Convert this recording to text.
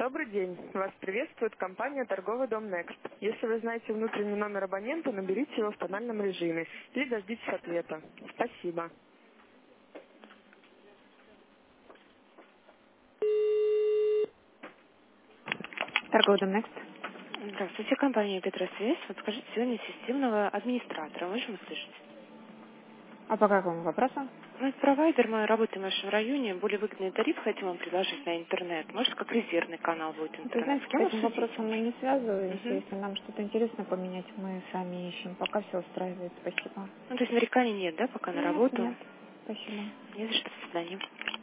Добрый день. Вас приветствует компания «Торговый дом Next». Если вы знаете внутренний номер абонента, наберите его в тональном режиме или дождитесь ответа. Спасибо. Торговый дом Next. Здравствуйте, компания Петросвязь. Вот скажите, сегодня системного администратора можем услышать? А по какому вопросу? Мы провайдер, мы работаем в вашем районе, более выгодный тариф хотим вам предложить на интернет. Может, как резервный канал будет Вы интернет? знаете, С с кем этим обсудить? вопросом мы не связываемся. Мгм. Если нам что-то интересно поменять, мы сами ищем. Пока все устраивает. Спасибо. Ну, то есть нареканий нет, да, пока на Нет, работу? нет. Спасибо. Не за что, до свидания.